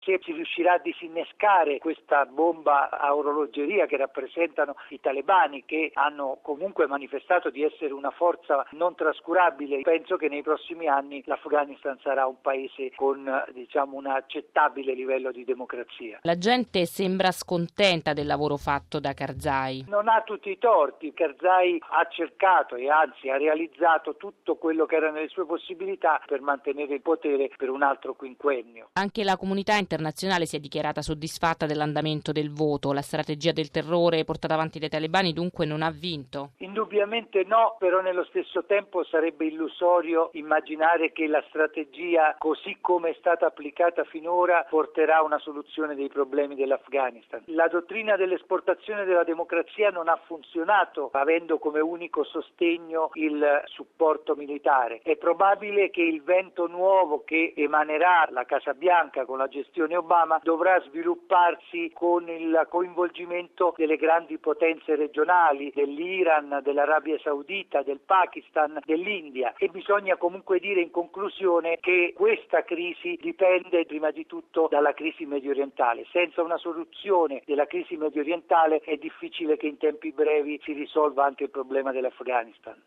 se si riuscirà a disinnescare questa bomba a orologeria che rappresentano i talebani, che hanno comunque manifestato di essere una forza non trascurabile. Penso che nei prossimi anni l'Afghanistan sarà un paese con un accettabile livello di democrazia. La gente sembra scontenta del lavoro fatto da Karzai. Non ha tutti i torti. Karzai ha cercato e anzi ha realizzato tutto quello che era nelle sue possibilità per mantenere il potere per un altro quinquennio. Anche la comunità internazionale si è dichiarata soddisfatta dell'andamento del voto. La strategia del terrore portata avanti dai talebani dunque non ha vinto? Indubbiamente no, però nello stesso tempo sarebbe illusorio immaginare che la strategia, così come è stata applicata finora, porterà a una soluzione dei problemi dell'Afghanistan. La dottrina dell'esportazione della democrazia non ha funzionato avendo come unico sostegno il supporto militare. È probabile che il vento nuovo che emanerà la Casa Bianca con la gestione Obama dovrà svilupparsi con il coinvolgimento delle grandi potenze regionali, dell'Iran, dell'Arabia Saudita, del Pakistan, dell'India, e bisogna comunque dire in conclusione che questa crisi dipende prima di tutto dalla crisi mediorientale. Senza una soluzione della crisi mediorientale è difficile che in tempi brevi si risolva anche il problema dell'Afghanistan.